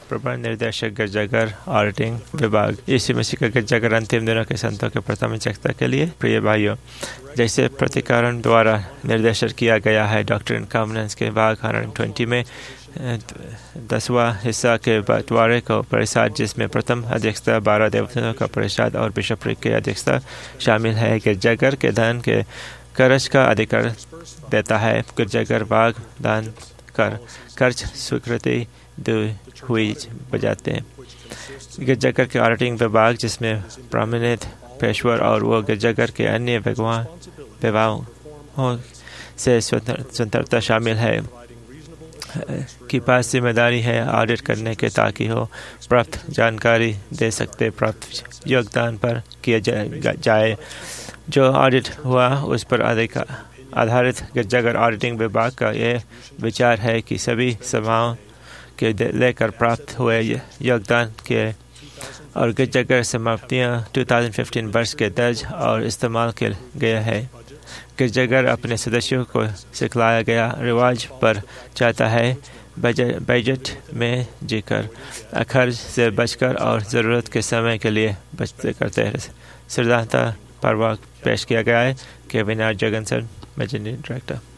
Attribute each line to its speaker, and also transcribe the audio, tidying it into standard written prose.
Speaker 1: प्रबंध निर्देशक गिरजाघर ऑडिटिंग विभाग। यीशु मसीह का गिरजाघर अंतिम दिनों के संतों के प्रथम चिकित्सा के लिए। प्रिय भाइयों, जैसे प्रतिकरण द्वारा निर्देशित किया गया है, डॉक्ट्रिन एंड कॉवेनेंट्स के भाग 120 में 10वां हिस्सा के बंटवारे को परिषद, जिसमें प्रथम अध्यक्षता 12 देवताओं का परिषद और बिशपरी की अध्यक्षता शामिल है, गिरजाघर के धन के खर्च का अधिकार देता है। गिरजाघर भाग दान कर खर्च स्वीकृति दी हुई बजाते हैं। गिरजाघर के ऑडिटिंग विभाग, जिसमें प्रमाणित पेशवर और वो गिरजाघर के अन्य विभागों से स्वतंत्रता शामिल है की पास जिम्मेदारी है ऑडिट करने के, ताकि हो प्राप्त जानकारी दे सकते प्राप्त योगदान पर किया जाए। जो ऑडिट हुआ उस पर आधारित गिरजाघर ऑडिटिंग विभाग का यह विचार है कि सभी सभाओं के लेकर प्राप्त हुए योगदान के और गिरजाघर समाप्तियां 2015 वर्ष के दर्ज और इस्तेमाल किए गए हैं। गिरजाघर अपने सदस्यों को सिखलाया गया रिवाज पर चाहता है बजट में जीकर खर्च से बचकर और ज़रूरत के समय के लिए बचते करते हैं। सिद्धांत परवाक पेश किया गया है। Kevin R Jagan sir, managing director.